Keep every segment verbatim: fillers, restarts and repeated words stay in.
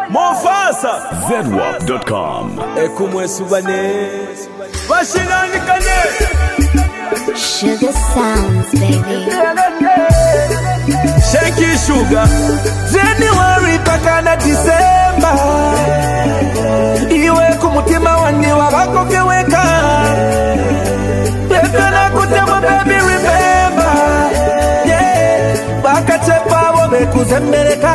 Mofasa zedwap dot com. Ekumwe subane Bashinanikane Sugar sounds, baby. Shanky Sugar January paka na December Iwe kumutima wani wabako kiweka Pepe na kutema baby remember Yeah Baka chepa wabe kuzembeleka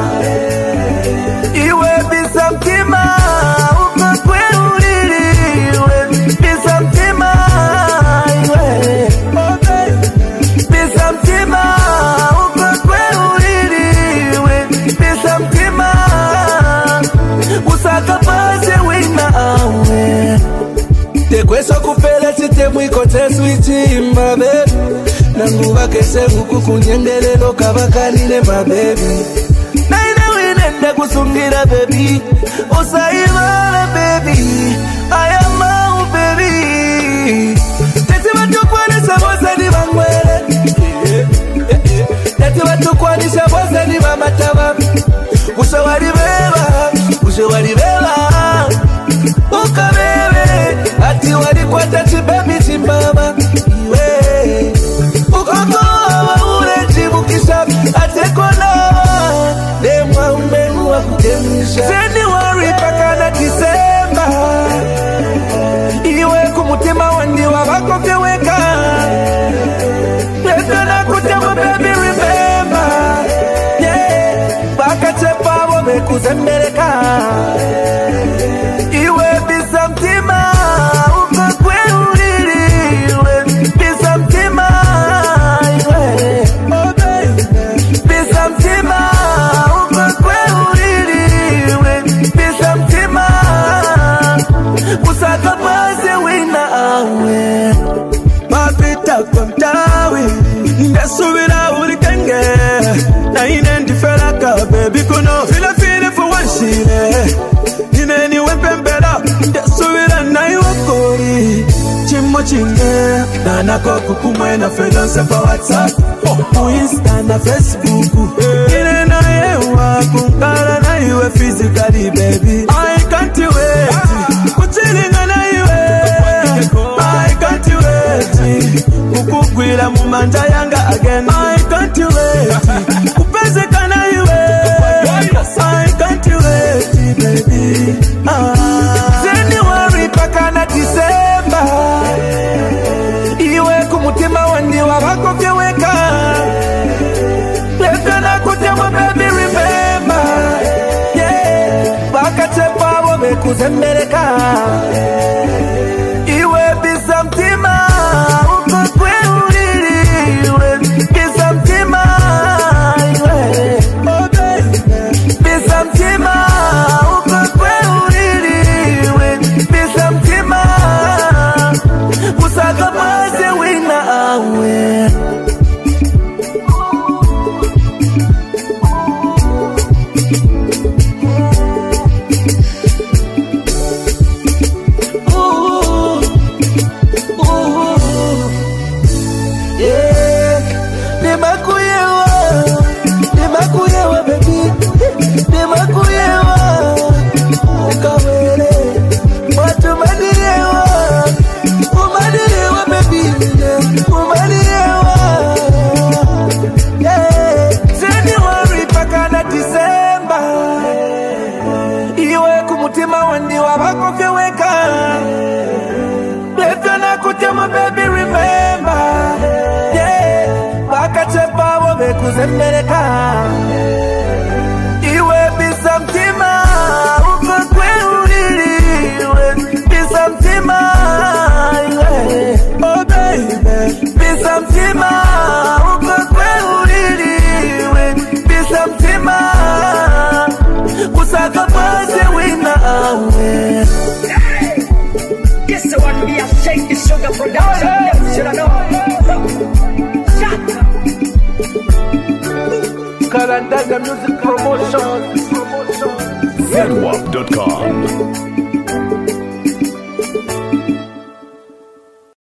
Iwe bisa mtima Ukakwe uliliwe Bisa mtima Iwe Bisa mtima Ukakwe uliliwe Bisa mtima Usaka pase wina awe Tekweso kupele chite mwiko tesu ichimba baby Nanguwa kese huku kunyengelelo kabakalile ma baby Nenda kusungira baby Osaibala baby I am out baby Teti watu kwanisha bosa ni bangwele Teti watu kwanisha bosa ni bamataba Ushawari beba Ushawari beba Uka bebe Ati wali kwa tachi baby chimama Iwe Ukoko wa ule jibukisha Ate kona Demwa umenu wa kutemisha January paka na December Iwe kumutima wandi wa bako kiweka Pepe na kutema baby remember Yeah Baka chepa wabe kuzembeleka Iwe bisa mtima Ukakwe uliliwe Bisa mtima Iwe Oh baby Bisa mtima Usaka pase wina awe Mapita kwa mtawi Ndasubira ulikenge Na inendi felaka baby kuno Fila fili fuwanshile Ineni wempembela Ndasubira na iwakori Chimo chinge Nana koku kumwe na fedonse pa WhatsApp Mu Insta na Facebook Ine na yewa kunkara na iwe physically baby I can't wait Kuchilinga na iwe I can't wait Kukugwila mumanja yanga again I can't wait Kupezeka na iwe I can't wait baby ah. January paka na December Iwe kumutima wandi wabako kiweka Pepe na kutema baby remember Yeah Baka chepa wabe kuzembeleka Iwe bisa mtima Ukakwe uliliwe Bisa mtima Iwe Oh baby Bisa mtima Ukakwe uliliwe Bisa mtima Usaka pase wina awe Kuzembeleka Iwe bisa mtima Ukakwe uliliwe Bisa mtima Iwe Oh baby Bisa mtima Ukakwe uliliwe Bisa mtima Usaka pase wina awe This is what we are saying. The Sugar Production. Should I know? Shut up. Kalandaga Music Promotion zedwap dot com.